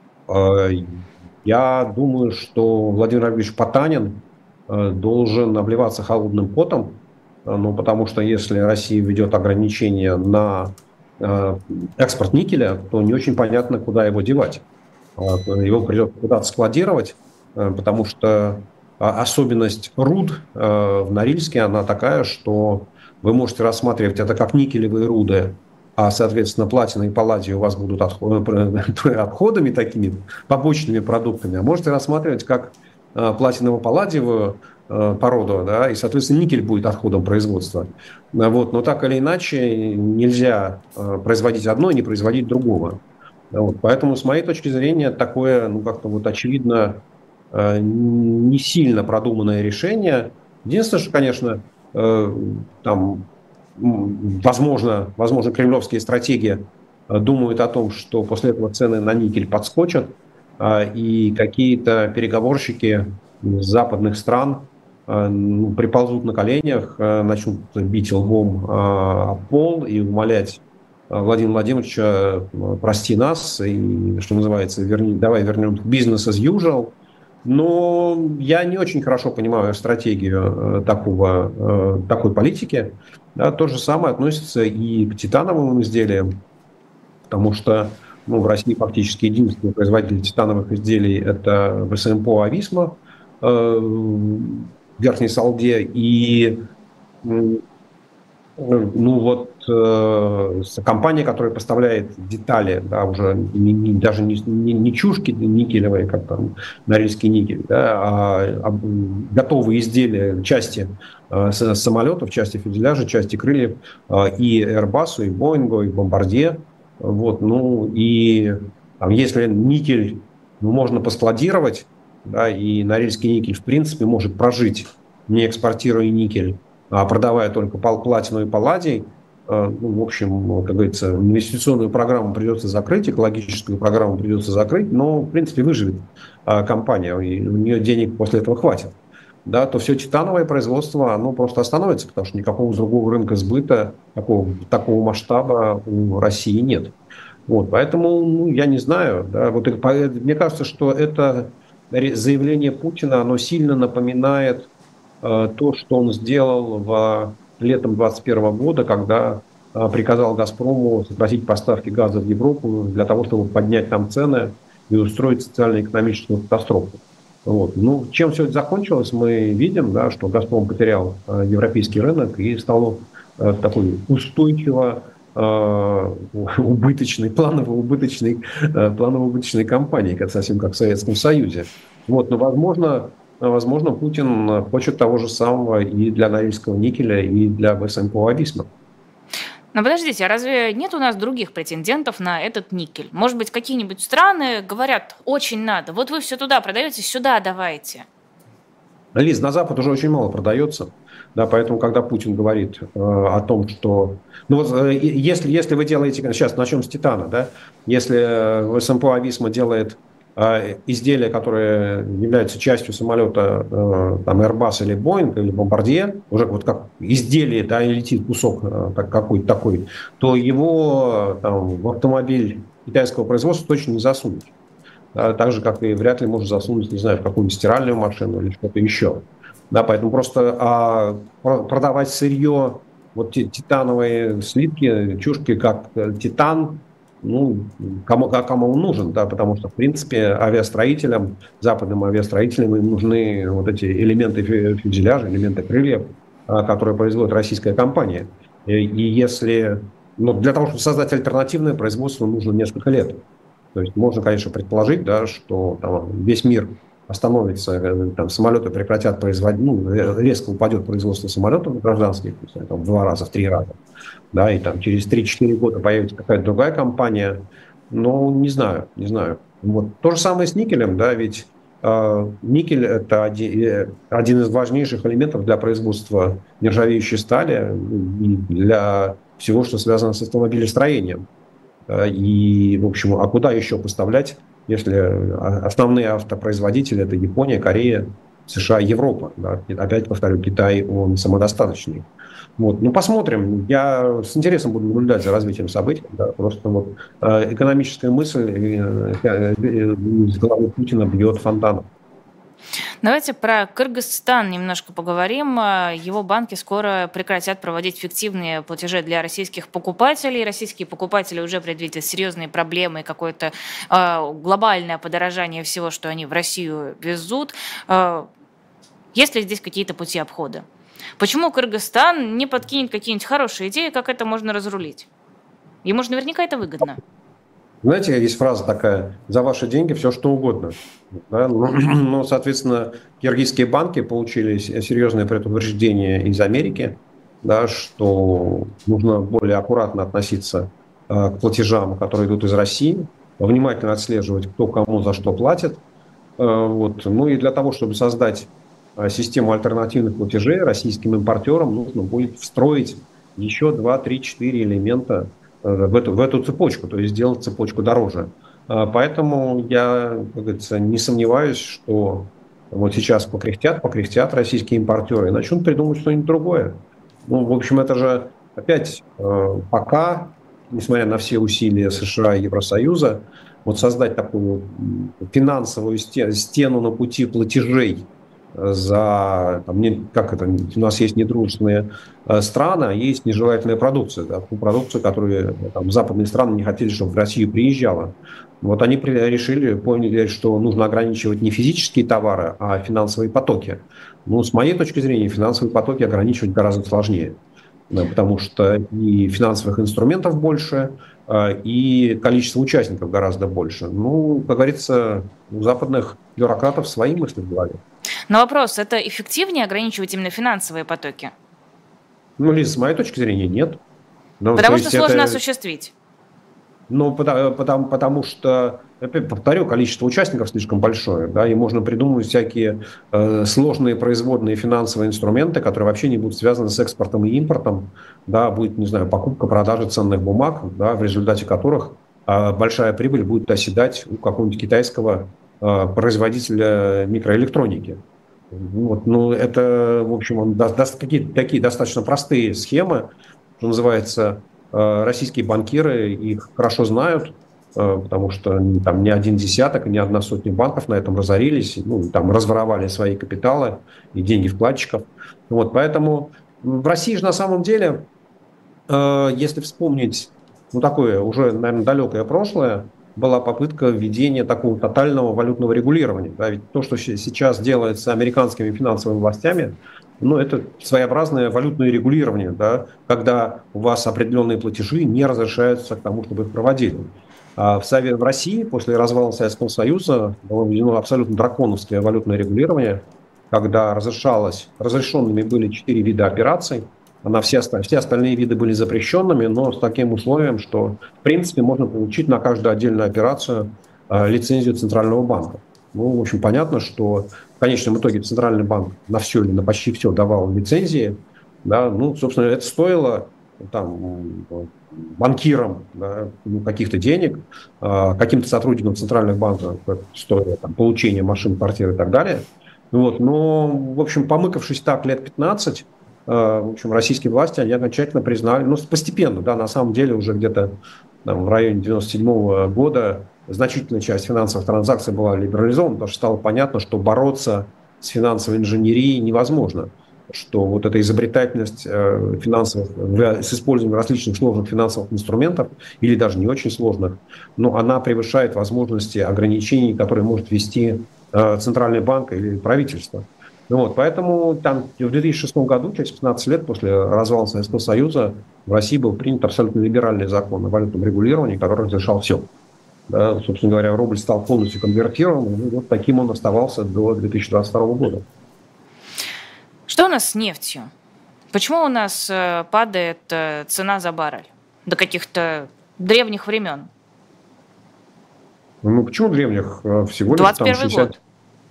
Speaker 2: Я думаю, что Владимир Владимирович Потанин должен обливаться холодным потом, ну, потому что если Россия введет ограничения на экспорт никеля, то не очень понятно, куда его девать. Его придется куда-то складировать, потому что особенность руд в Норильске, она такая, что вы можете рассматривать это как никелевые руды, а, соответственно, платина и палладий у вас будут отходами такими, побочными продуктами, а можете рассматривать как платиново-палладиевую породу, да, и, соответственно, никель будет отходом производства. Вот. Но так или иначе нельзя производить одно и не производить другого. Вот. Поэтому, с моей точки зрения, такое, ну, как-то вот очевидно, не сильно продуманное решение. Единственное, что, конечно, там, возможно, кремлевские стратеги думают о том, что после этого цены на никель подскочат, и какие-то переговорщики из западных стран приползут на коленях, начнут бить лбом об пол и умолять Владимира Владимировича: прости нас, и, что называется, давай вернем бизнес as usual. Но я не очень хорошо понимаю стратегию такой политики. Да, то же самое относится и к титановым изделиям, потому что в России фактически единственный производитель титановых изделий – это ВСМПО «Ависма» в Верхней Салде. И компания, которая поставляет детали, да, уже даже не чушки никелевые, как там Норильский никель, да, а готовые изделия, части самолетов, части фюзеляжа, части крыльев и Airbus, и Boeing, и Bombardier. Вот, и если никель можно поскладировать, да, и Норильский никель в принципе может прожить, не экспортируя никель, а продавая только платину и палладий, в общем, как говорится, инвестиционную программу придется закрыть, экологическую программу придется закрыть, но, в принципе, выживет компания, и у нее денег после этого хватит. Да, то все титановое производство, оно просто остановится, потому что никакого другого рынка сбыта такого масштаба у России нет. Вот, поэтому, я не знаю, да, мне кажется, что это заявление Путина, оно сильно напоминает то, что он сделал летом 2021 года, когда приказал «Газпрому» сократить поставки газа в Европу для того, чтобы поднять там цены и устроить социально-экономическую катастрофу. Вот. Чем все это закончилось, мы видим, да, что «Газпром» потерял европейский рынок и стал такой устойчиво планово-убыточной компанией, совсем как в Советском Союзе. Вот. Но, возможно, Путин хочет того же самого и для Норильского никеля, и для ВСМПО «Ависма».
Speaker 1: Но подождите, а разве нет у нас других претендентов на этот никель? Может быть, какие-нибудь страны говорят: очень надо, вот вы все туда продаете, сюда давайте.
Speaker 2: Лиз, на Запад уже очень мало продается. Да, поэтому, когда Путин говорит о том, что... если вы делаете... Сейчас начнем с титана. Да? Если ВСМПО «Ависма» делает изделия, которые являются частью самолета Airbus или Boeing или Bombardier, уже вот как изделие, да, летит кусок какой-то такой, то его в автомобиль китайского производства точно не засунуть. Да, так же, как и вряд ли можно засунуть, не знаю, в какую-нибудь стиральную машину или что-то еще. Да, поэтому просто продавать сырье, вот титановые слитки, чушки, как титан, кому он нужен, да, потому что, в принципе, западным авиастроителям им нужны вот эти элементы фюзеляжа, элементы крыльев, которые производит российская компания. И если, для того, чтобы создать альтернативное производство, нужно несколько лет. То есть можно, конечно, предположить, да, что весь мир остановится, самолеты прекратят производить, резко упадет производство самолетов гражданских, в 2 раза, в 3 раза, да, и через 3-4 года появится какая-то другая компания, не знаю. Вот. То же самое с никелем, да, ведь никель – это один из важнейших элементов для производства нержавеющей стали и для всего, что связано с автомобилестроением. И, в общем, а куда еще поставлять, если основные автопроизводители – это Япония, Корея, США, Европа. Да? Опять повторю, Китай, он самодостаточный. Вот. Посмотрим. Я с интересом буду наблюдать за развитием событий. Да? Просто экономическая мысль из головы Путина бьет фонтаном.
Speaker 1: Давайте про Кыргызстан немножко поговорим. Его банки скоро прекратят проводить фиктивные платежи для российских покупателей. Российские покупатели уже предвидят серьезные проблемы и какое-то глобальное подорожание всего, что они в Россию везут. Есть ли здесь какие-то пути обхода? Почему Кыргызстан не подкинет какие-нибудь хорошие идеи, как это можно разрулить? Ему же наверняка это выгодно.
Speaker 2: Знаете, есть фраза такая: «За ваши деньги все что угодно». Да? Ну, соответственно, киргизские банки получили серьезное предупреждение из Америки, да, что нужно более аккуратно относиться к платежам, которые идут из России, внимательно отслеживать, кто кому за что платит. Вот. Ну и для того, чтобы создать систему альтернативных платежей, российским импортерам нужно будет встроить еще 2, 3, 4 элемента в эту цепочку, то есть сделать цепочку дороже. Поэтому я, как говорится, не сомневаюсь, что вот сейчас покряхтят российские импортеры и начнут придумывать что-нибудь другое. Ну, в общем, это же опять пока, несмотря на все усилия США и Евросоюза, вот создать такую финансовую стену на пути платежей за, там, как это, у нас есть недружественные страны, а есть нежелательная продукция, да, ту продукцию, которую там, западные страны не хотели, чтобы в Россию приезжала. Вот они решили, поняли, что нужно ограничивать не физические товары, а финансовые потоки. Ну, с моей точки зрения, финансовые потоки ограничивать гораздо сложнее, да, потому что и финансовых инструментов больше, и количество участников гораздо больше. Ну, как говорится, у западных бюрократов свои мысли в голове.
Speaker 1: Но вопрос, это эффективнее ограничивать именно финансовые потоки?
Speaker 2: Ну, Лиза, с моей точки зрения, нет. Ну,
Speaker 1: Потому что сложно осуществить.
Speaker 2: Ну, потому что, опять повторю, количество участников слишком большое, да, и можно придумывать всякие сложные производные финансовые инструменты, которые вообще не будут связаны с экспортом и импортом, да, будет, не знаю, покупка, продажа ценных бумаг, да, в результате которых большая прибыль будет оседать у какого-нибудь китайского производителя микроэлектроники. Вот, ну, это, в общем, какие-то такие достаточно простые схемы, что называется. Российские банкиры их хорошо знают, потому что там не один десяток, не одна сотня банков на этом разорились, ну, там разворовали свои капиталы и деньги вкладчиков. Вот, поэтому в России же на самом деле, если вспомнить, ну, такое уже, наверное, далекое прошлое, была попытка введения такого тотального валютного регулирования. Да, ведь то, что сейчас делается американскими финансовыми властями, ну, это своеобразное валютное регулирование, да, когда у вас определенные платежи не разрешаются к тому, чтобы их проводили. А в России после развала Советского Союза было введено абсолютно драконовское валютное регулирование, когда разрешенными были 4 вида операций, все остальные виды были запрещенными, но с таким условием, что в принципе можно получить на каждую отдельную операцию лицензию Центрального банка. Ну, в общем, понятно, что в конечном итоге Центральный банк на все или на почти все давал лицензии. Да, ну, собственно, это стоило там, банкирам, да, каких-то денег, каким-то сотрудникам центральных банков стоило там, получение машин, квартир и так далее. Вот, но, в общем, помыкавшись так лет 15, в общем, российские власти, они окончательно признали, ну, постепенно, да, на самом деле уже где-то там, в районе 1997 года значительная часть финансовых транзакций была либерализована, потому что стало понятно, что бороться с финансовой инженерией невозможно, что вот эта изобретательность финансовых, с использованием различных сложных финансовых инструментов, или даже не очень сложных, но она превышает возможности ограничений, которые может ввести Центральный банк или правительство. Ну вот, поэтому там, в 2006 году, через 15 лет после развала Советского Союза, в России был принят абсолютно либеральный закон о валютном регулировании, который разрешал все. Да, собственно говоря, рубль стал полностью конвертированным, и вот таким он оставался до 2022 года.
Speaker 1: Что у нас с нефтью? Почему у нас падает цена за баррель до каких-то древних времен?
Speaker 2: Ну, почему древних? Всего лишь
Speaker 1: 21
Speaker 2: там 60...
Speaker 1: год.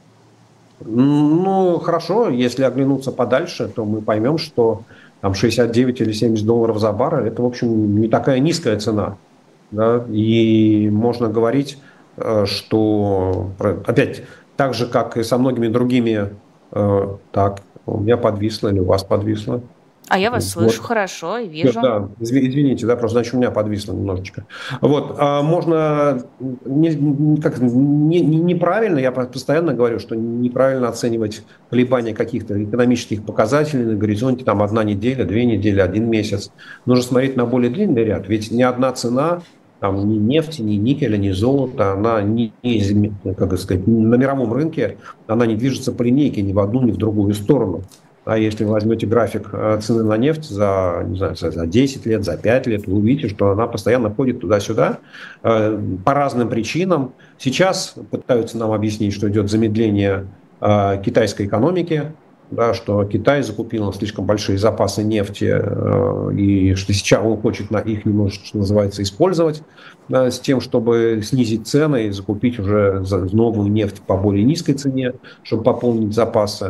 Speaker 2: Ну, хорошо, если оглянуться подальше, то мы поймем, что там 69 или 70 долларов за баррель – это, в общем, не такая низкая цена. Да? И можно говорить, что, опять, так же, как и со многими другими, так, у меня подвисло или у вас подвисло?
Speaker 1: А я вас слышу
Speaker 2: Вот.
Speaker 1: хорошо и вижу.
Speaker 2: Да, извините, да, просто значит у меня подвисло немножечко. Вот, можно неправильно, я постоянно говорю, что неправильно оценивать колебания каких-то экономических показателей на горизонте там 1 неделя, 2 недели, 1 месяц. Нужно смотреть на более длинный ряд, ведь ни одна цена, там, ни нефти, ни никеля, ни золота, она как сказать, на мировом рынке, она не движется по линейке ни в одну, ни в другую сторону. А если вы возьмете график цены на нефть за, не знаю, за 10 лет, за 5 лет, вы увидите, что она постоянно ходит туда-сюда по разным причинам. Сейчас пытаются нам объяснить, что идет замедление китайской экономики, да, что Китай закупил слишком большие запасы нефти, и что сейчас он хочет их немножко, что называется, использовать с тем, чтобы снизить цены и закупить уже новую нефть по более низкой цене, чтобы пополнить запасы.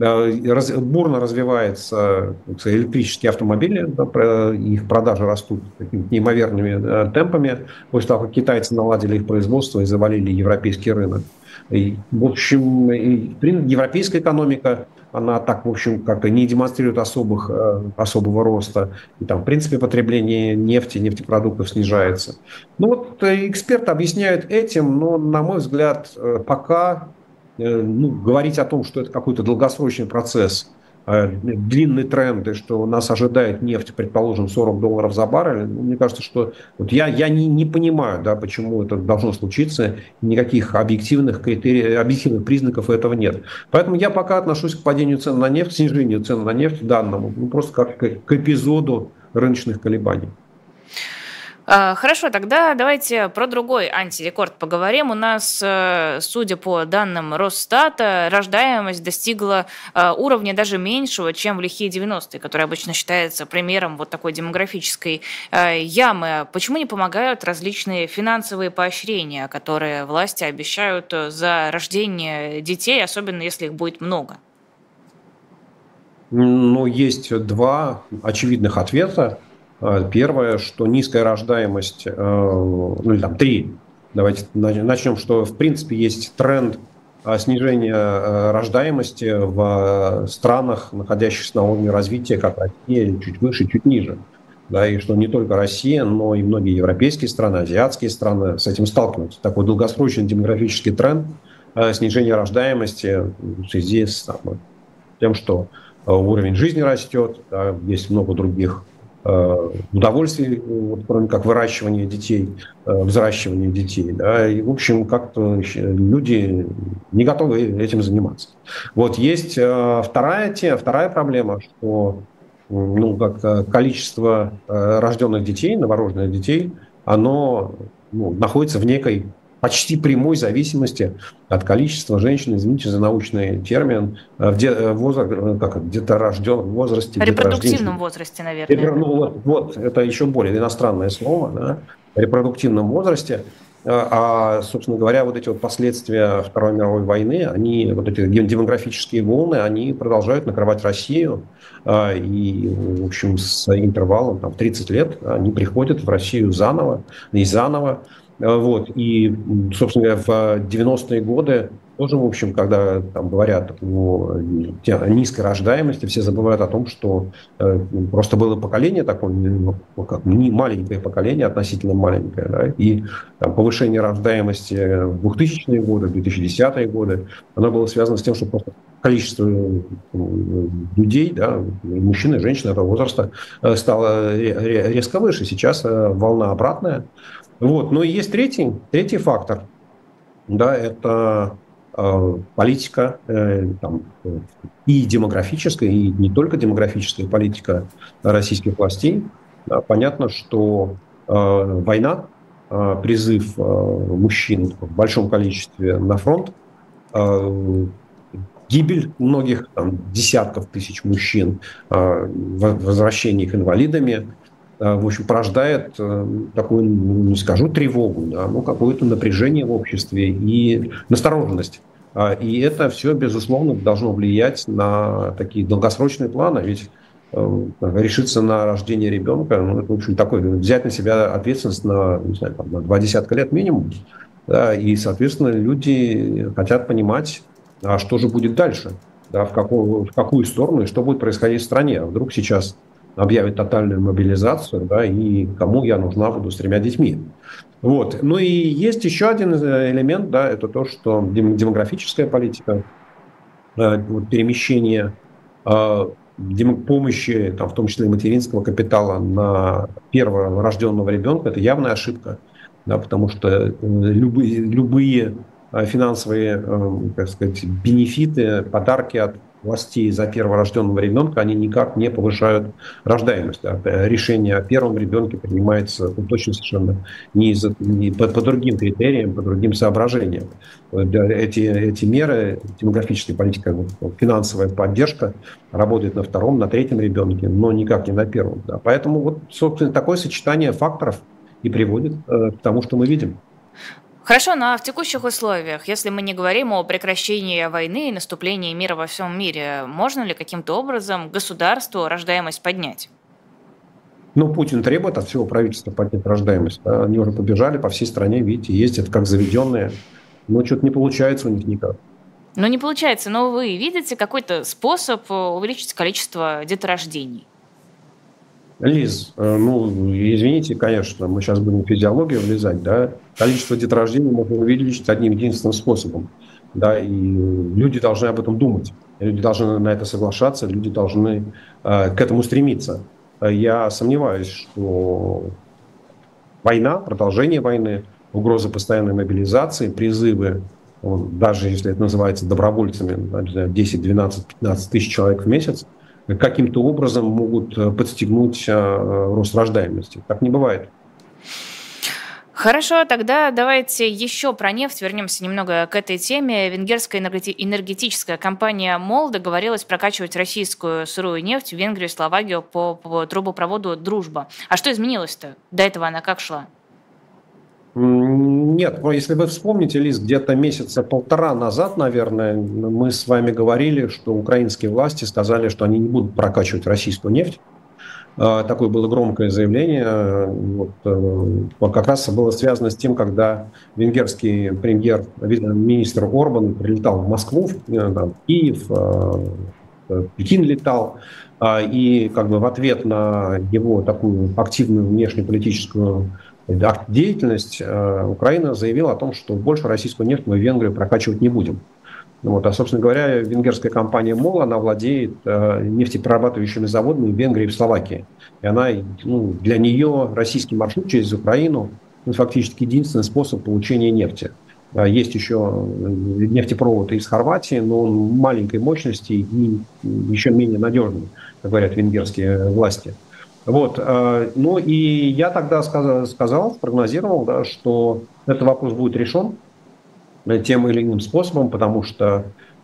Speaker 2: Бурно развиваются электрические автомобили, да, их продажи растут какими-то неимоверными темпами после того, как китайцы наладили их производство и завалили европейский рынок. И, в общем, европейская экономика, она так, в общем, как-то не демонстрирует особого роста. И там, в принципе, потребление нефти, нефтепродуктов снижается. Ну вот эксперты объясняют этим, но, на мой взгляд, пока говорить о том, что это какой-то долгосрочный процесс, длинный тренд, и что нас ожидает нефть, предположим, $40 за баррель, мне кажется, что вот я не понимаю, да, почему это должно случиться, никаких объективных критериев, объективных признаков этого нет. Поэтому я пока отношусь к падению цен на нефть, снижению цен на нефть данному, просто как к эпизоду рыночных колебаний.
Speaker 1: Хорошо, тогда давайте про другой антирекорд поговорим. У нас, судя по данным Росстата, рождаемость достигла уровня даже меньшего, чем в лихие 90-е, который обычно считается примером вот такой демографической ямы. Почему не помогают различные финансовые поощрения, которые власти обещают за рождение детей, особенно если их будет много?
Speaker 2: Есть два очевидных ответа. Первое, что низкая рождаемость, или там три. Давайте начнем, что в принципе есть тренд снижения рождаемости в странах, находящихся на уровне развития, как Россия, чуть выше, чуть ниже. Да, и что не только Россия, но и многие европейские страны, азиатские страны с этим сталкиваются. Такой долгосрочный демографический тренд снижения рождаемости в связи с тем, что уровень жизни растет, да, есть много других удовольствий, кроме как выращивания детей, взращивания детей. Да, и, в общем, как-то люди не готовы этим заниматься. Вот есть вторая проблема, что количество рожденных детей, новорожденных детей, оно находится в некой почти прямой зависимости от количества женщин, извините за научный термин, в деторожденном возрасте.
Speaker 1: В репродуктивном возрасте, наверное.
Speaker 2: Вот, это еще более иностранное слово, да, в репродуктивном возрасте. Собственно говоря, вот эти вот последствия Второй мировой войны, вот эти демографические волны, они продолжают накрывать Россию. И, в общем, с интервалом в 30 лет они приходят в Россию заново и заново. Вот. И, собственно говоря, в 90-е годы тоже, в общем, когда там говорят о низкой рождаемости, все забывают о том, что просто было поколение такое, как маленькое поколение, относительно маленькое, да, и повышение рождаемости в 2000-е годы, в 2010-е годы, оно было связано с тем, что просто количество людей, да, мужчин и женщин этого возраста стало резко выше. Сейчас волна обратная. Вот. Но есть третий фактор, да, это политика и демографическая, и не только демографическая политика российских властей. Да, понятно, что война, призыв мужчин в большом количестве на фронт, гибель многих, десятков тысяч мужчин, возвращение их инвалидами, в общем, порождает такую, не скажу тревогу, да, но какое-то напряжение в обществе и настороженность. И это все, безусловно, должно влиять на такие долгосрочные планы. Ведь решиться на рождение ребенка, это, в общем, взять на себя ответственность на 20 лет минимум. Да, и, соответственно, люди хотят понимать, а что же будет дальше. да, в какую сторону и что будет происходить в стране. А вдруг сейчас объявят тотальную мобилизацию, да, и кому я нужна буду с 3 детьми. Вот. Ну и есть еще один элемент, да, это то, что демографическая политика, вот перемещение помощи, там, в том числе и материнского капитала, на первого рожденного ребенка, это явная ошибка, да, потому что любые финансовые, так сказать, бенефиты, подарки от властей за перворожденного ребенка, они никак не повышают рождаемость. Да. Решение о первом ребенке принимается точно совершенно не по другим критериям, по другим соображениям. Эти меры, демографическая политика, финансовая поддержка работает на втором, на третьем ребенке, но никак не на первом. Да. Поэтому вот, собственно, такое сочетание факторов и приводит к тому, что мы видим.
Speaker 1: Хорошо, но в текущих условиях, если мы не говорим о прекращении войны и наступлении мира во всем мире, можно ли каким-то образом государству рождаемость поднять?
Speaker 2: Ну, Путин требует от всего правительства поднять рождаемость. Да. Они уже побежали по всей стране, видите, ездят как заведенные. Но что-то не получается у них никак.
Speaker 1: Ну, не получается, но вы видите какой-то способ увеличить количество деторождений?
Speaker 2: Лиз, ну, извините, конечно, мы сейчас будем в физиологию влезать, да, количество деторождений можно увеличить одним единственным способом, да, и люди должны об этом думать, люди должны на это соглашаться, люди должны к этому стремиться. Я сомневаюсь, что война, продолжение войны, угроза постоянной мобилизации, призывы, даже если это называется добровольцами, 10, 12, 15 тысяч человек в месяц, каким-то образом могут подстегнуть рост рождаемости. Так не бывает.
Speaker 1: Хорошо, тогда давайте еще про нефть вернемся немного к этой теме. Венгерская энергетическая компания МОЛ договорилась прокачивать российскую сырую нефть в Венгрию и Словакию по трубопроводу «Дружба». А что изменилось-то? До этого она как шла?
Speaker 2: Нет, если вы вспомните, Лиз, где-то месяца полтора назад, наверное, мы с вами говорили, что украинские власти сказали, что они не будут прокачивать российскую нефть. Такое было громкое заявление. Вот, как раз было связано с тем, когда венгерский премьер-министр Орбан прилетал в Москву, в Киев, в Пекин летал, и как бы в ответ на его такую активную внешнеполитическую деятельность Украина заявила о том, что больше российскую нефть мы в Венгрию прокачивать не будем. Вот, а, собственно говоря, венгерская компания МОЛ, она владеет нефтеперерабатывающими заводами в Венгрии и в Словакии. И она, для нее российский маршрут через Украину фактически единственный способ получения нефти. Есть еще нефтепровод из Хорватии, но он маленькой мощности и еще менее надежный, как говорят венгерские власти. Вот. Ну и я тогда сказал, спрогнозировал, да, что этот вопрос будет решен тем или иным способом, потому что,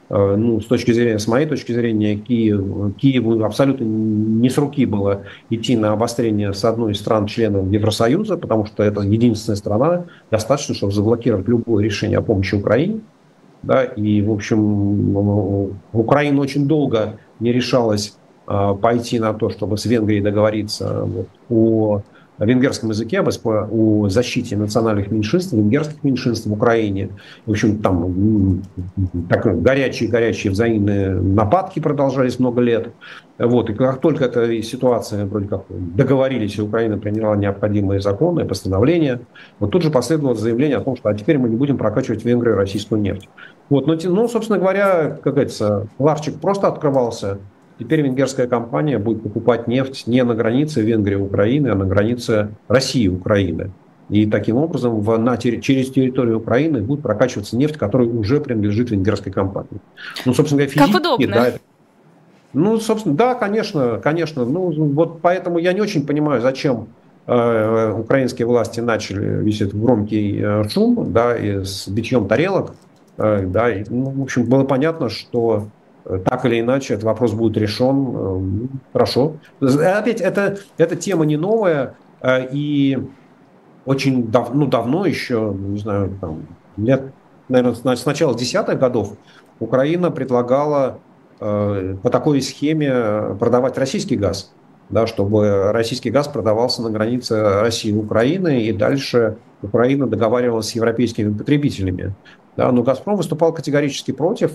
Speaker 2: с моей точки зрения, Киеву абсолютно не с руки было идти на обострение с одной из стран-членов Евросоюза, потому что это единственная страна, достаточно, чтобы заблокировать любое решение о помощи Украине. Да, и, в общем, Украина очень долго не решалась пойти на то, чтобы с Венгрией договориться о венгерском языке, о защите национальных меньшинств, венгерских меньшинств в Украине. В общем, там горячие взаимные нападки продолжались много лет. Вот. И как только эта ситуация, вроде как договорились, и Украина приняла необходимые законы, постановления, вот тут же последовало заявление о том, что теперь мы не будем прокачивать в Венгрию российскую нефть. Вот. Но, собственно говоря, как говорится, ларчик просто открывался. Теперь венгерская компания будет покупать нефть не на границе Венгрии и Украины, а на границе России и Украины. И таким образом через территорию Украины будет прокачиваться нефть, которая уже принадлежит венгерской компании. Ну, собственно говоря,
Speaker 1: физически... Как удобно.
Speaker 2: Да, собственно, да, конечно. Вот поэтому я не очень понимаю, зачем украинские власти начали вести громкий шум, да, и с битьем тарелок. Да, и, в общем, было понятно, что так или иначе этот вопрос будет решен. Хорошо. Опять, эта тема не новая, и очень давно еще, не знаю, лет, наверное, с начала 10-х годов Украина предлагала по такой схеме продавать российский газ, да, чтобы российский газ продавался на границе России и Украины, и дальше Украина договаривалась с европейскими потребителями. Да, но «Газпром» выступал категорически против.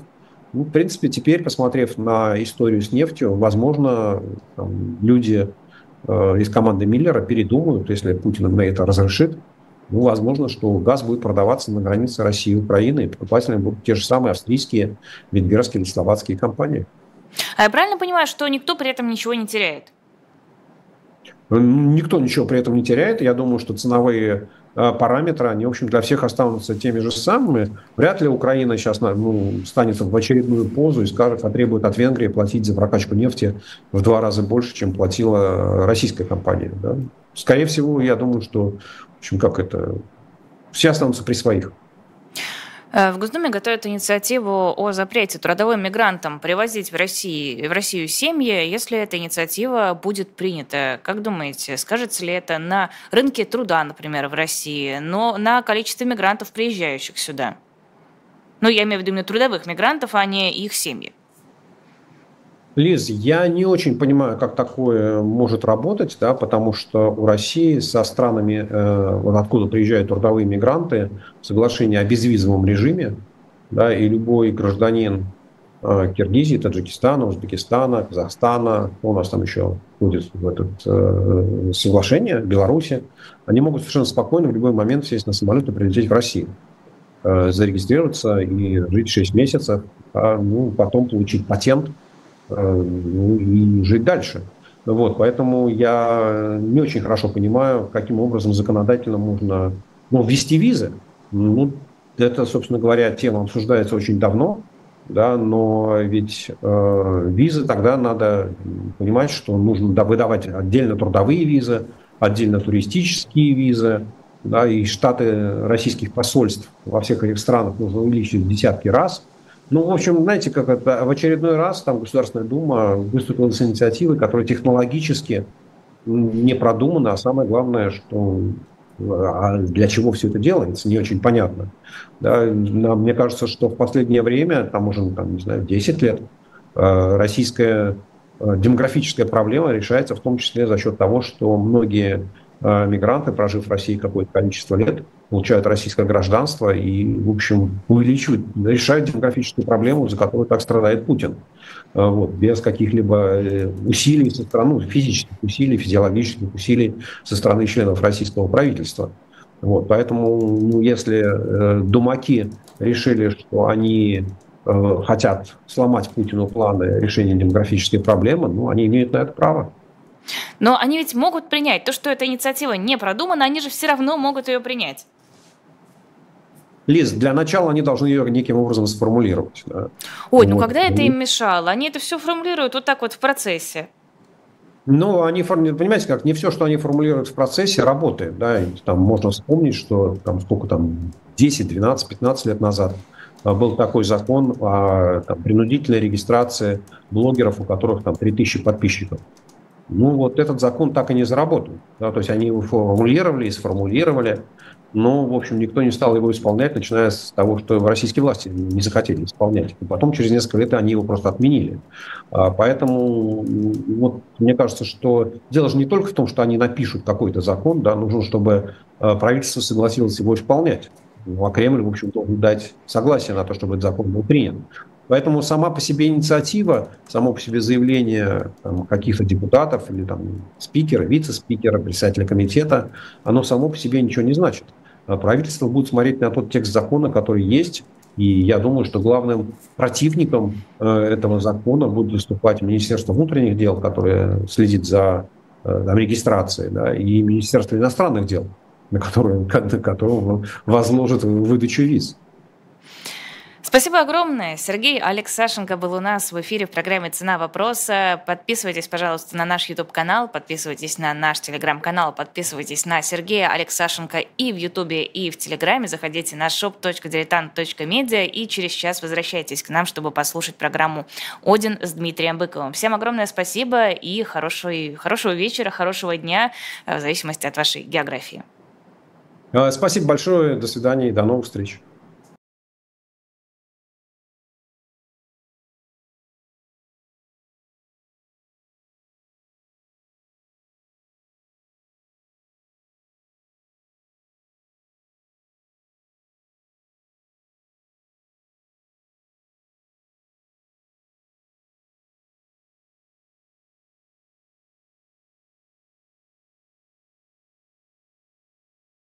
Speaker 2: Ну, в принципе, теперь, посмотрев на историю с нефтью, возможно, там, люди из команды Миллера передумают, если Путин на это разрешит. Ну, возможно, что газ будет продаваться на границе России и Украины, и покупателями будут те же самые австрийские, венгерские или словацкие компании.
Speaker 1: А я правильно понимаю, что никто при этом ничего не теряет?
Speaker 2: Никто ничего при этом не теряет. Я думаю, что ценовые параметры, они, в общем, для всех останутся теми же самыми. Вряд ли Украина сейчас станет в очередную позу и скажет, потребует от Венгрии платить за прокачку нефти в 2 раза больше, чем платила российская компания. Да? Скорее всего, я думаю, что, в общем, все останутся при своих.
Speaker 1: В Госдуме готовят инициативу о запрете трудовым мигрантам привозить в Россию семьи, если эта инициатива будет принята. Как думаете, скажется ли это на рынке труда, например, в России, но на количестве мигрантов, приезжающих сюда? Ну, я имею в виду именно трудовых мигрантов, а не их семьи.
Speaker 2: Лиз, я не очень понимаю, как такое может работать, да, потому что у России со странами, вот откуда приезжают трудовые мигранты, соглашение о безвизовом режиме, да, и любой гражданин Киргизии, Таджикистана, Узбекистана, Казахстана, у нас там еще входит в это соглашение, Беларуси, они могут совершенно спокойно в любой момент сесть на самолет и прилететь в Россию, зарегистрироваться и жить 6 месяцев, потом получить патент, и жить дальше. Вот, поэтому я не очень хорошо понимаю, каким образом законодательно можно ввести визы. Это, собственно говоря, тема обсуждается очень давно, да, но ведь визы тогда надо понимать, что нужно выдавать отдельно трудовые визы, отдельно туристические визы, да, и штаты российских посольств во всех этих странах нужно увеличить в десятки раз. В общем, знаете, как это в очередной раз там Государственная Дума выступила с инициативой, которая технологически не продумана, а самое главное, что для чего все это делается, не очень понятно. Да, мне кажется, что в последнее время, там уже, не знаю, 10 лет, российская демографическая проблема решается в том числе за счет того, что многие мигранты, прожив в России какое-то количество лет, получают российское гражданство и, в общем, решают демографическую проблему, за которую так страдает Путин. Без каких-либо усилий со стороны, физических усилий, физиологических усилий со стороны членов российского правительства. Поэтому, если думаки решили, что они хотят сломать Путину планы решения демографической проблемы, они имеют на это право.
Speaker 1: Но они ведь могут принять. То, что эта инициатива не продумана, они же все равно могут ее принять.
Speaker 2: Лиз, для начала они должны ее неким образом сформулировать. Да.
Speaker 1: Ой, когда это им мешало? Они это все формулируют вот так вот в процессе.
Speaker 2: Они понимаете, как не все, что они формулируют в процессе, работает. Да? Там можно вспомнить, что 10, 12, 15 лет назад был такой закон о принудительной регистрации блогеров, у которых 3000 подписчиков. Этот закон так и не заработал. Да? То есть они его формулировали и сформулировали, но, в общем, никто не стал его исполнять, начиная с того, что российские власти не захотели исполнять. И потом, через несколько лет, они его просто отменили. Поэтому, мне кажется, что дело же не только в том, что они напишут какой-то закон, да, нужно, чтобы правительство согласилось его исполнять. А Кремль, в общем, должен дать согласие на то, чтобы этот закон был принят. Поэтому сама по себе инициатива, само по себе заявление каких-то депутатов или спикера, вице-спикера, председателя комитета, оно само по себе ничего не значит. Правительство будет смотреть на тот текст закона, который есть, и я думаю, что главным противником этого закона будет выступать Министерство внутренних дел, которое следит за регистрацией, да, и Министерство иностранных дел, на которое возложит выдачу виз.
Speaker 1: Спасибо огромное. Сергей Алексашенко был у нас в эфире в программе «Цена вопроса». Подписывайтесь, пожалуйста, на наш YouTube-канал, подписывайтесь на наш Telegram-канал, подписывайтесь на Сергея Алексашенко и в YouTube, и в Телеграме. Заходите на shop.diletant.media и через час возвращайтесь к нам, чтобы послушать программу «Один» с Дмитрием Быковым. Всем огромное спасибо и хорошего вечера, хорошего дня, в зависимости от вашей географии.
Speaker 2: Спасибо большое. До свидания и до новых встреч.